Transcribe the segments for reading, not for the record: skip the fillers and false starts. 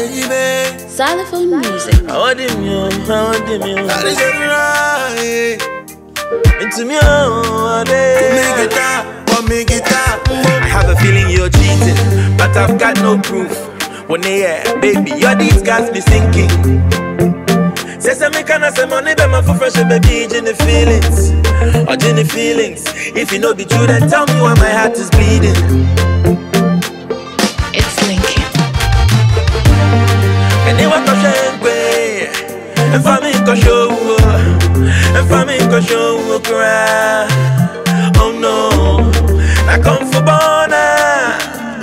baby. Xylophone music. I want him, That is right. Into me, oh, Make it up. I have a feeling you're cheating, but I've got no proof. When baby, your deeds got me sinking. Says I make an money, but my for fresh baby, in the feelings. Or in the feelings. If you know the truth, then tell me why my heart is bleeding. It's Linkin. And they want to share, and for me, go show, and for me, go show, cry. Oh no, I come for bona.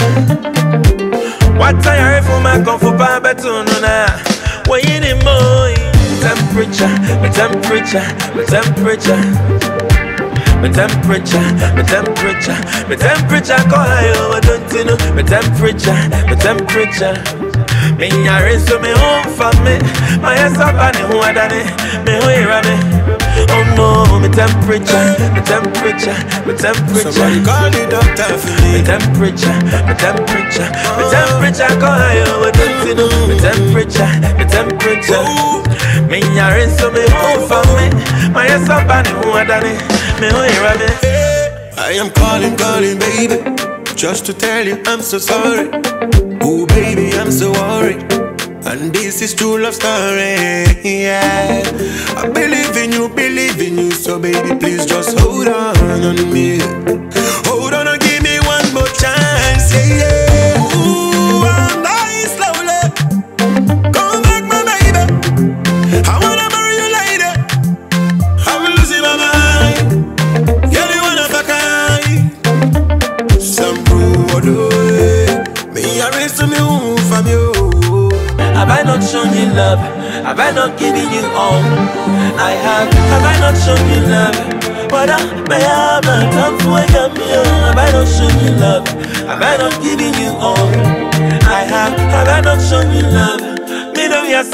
What I heard from my come for Baba to Nona. When you need more temperature, my temperature, my temperature. My temperature, my temperature, my temperature go high, don't you know? My temperature. Me a race to me home for me. My ass up and who I done it. Me who hear me. Oh no, my temperature, my temperature, my temperature. Somebody call the doctor for me. My temperature, my temperature, my temperature go high, don't you know? My temperature. Me a race to me home for me. My ass up and who I done it. Me who hear me. I am calling, baby, just to tell you I'm so sorry. Oh baby, I'm so worried. And this is true love story, yeah. I believe in you, so baby, please just hold on me. Hold on and give me one more chance, yeah. Ooh, I'm dying slowly. Come back, my baby. I wanna marry you later. I'm losing my mind. You're the one of a kind. Some proof, me a race to me from you. Have I not shown you love? Have I not given you all? I have. Have I not shown you love? But I may have not come to wake up you. Have I not shown you love? Have I not given you all? I have. Have I not shown you love? Me know yes.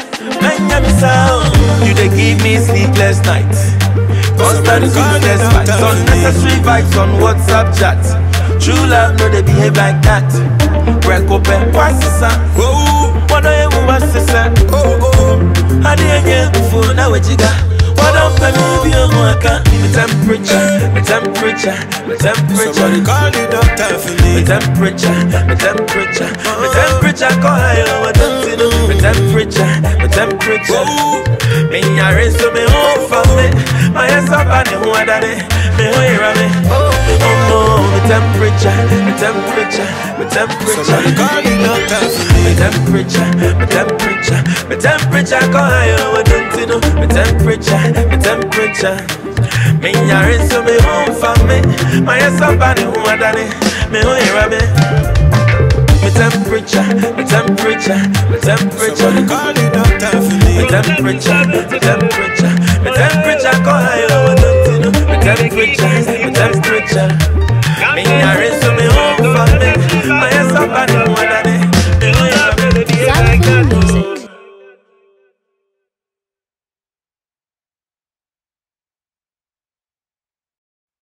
You they give me sleepless nights. Constant sleepless fights. Unnecessary vibes on WhatsApp chat. True love, no they behave like that. Break open, what's the sound? What do you want to say? I didn't get before, now what you got? What up, baby, you want to my temperature, my temperature, my temperature. Somebody call the doctor for me. My temperature, my temperature, my temperature go higher, don't you know? My temperature, my temperature. Me a race to me home for me. My ass up and who I done it. Me who hear me. Oh no, my temperature, my temperature, my temperature. Somebody call the doctor for me. My temperature, my temperature, my temperature go higher, don't you know? My temperature, my temperature. Me a race to me home for me. My ass up and who I done it. Me who hear me. My temperature, my temperature, my temperature. Somebody call the doctor for me. My temperature, my temperature, my temperature go higher, don't you know? My temperature, my temperature.